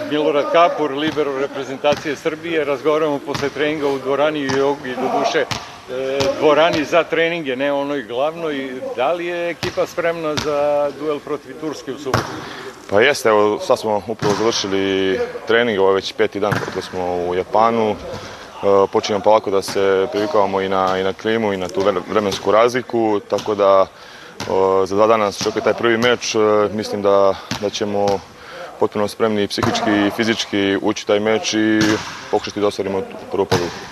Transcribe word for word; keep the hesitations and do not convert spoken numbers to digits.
Milorad Kapur, libero reprezentacije Srbije. Razgovaramo posle treninga u dvorani Jogi, do duše dvorani za treninge, ne onoj glavnoj. Da li je ekipa spremna za duel protiv Turske u subotu? Pa jeste, evo sad smo upravo završili trening, ovo je već peti dan kako smo u Japanu. Počinjemo polako da se privikavamo i na, i na klimu i na tu vremensku razliku, tako da za dva dana nas čeka taj prvi meč. Mislim da, da ćemo potpuno spremni psihički i fizički ući taj meč i pokušati da ostvarimo prvu pobedu.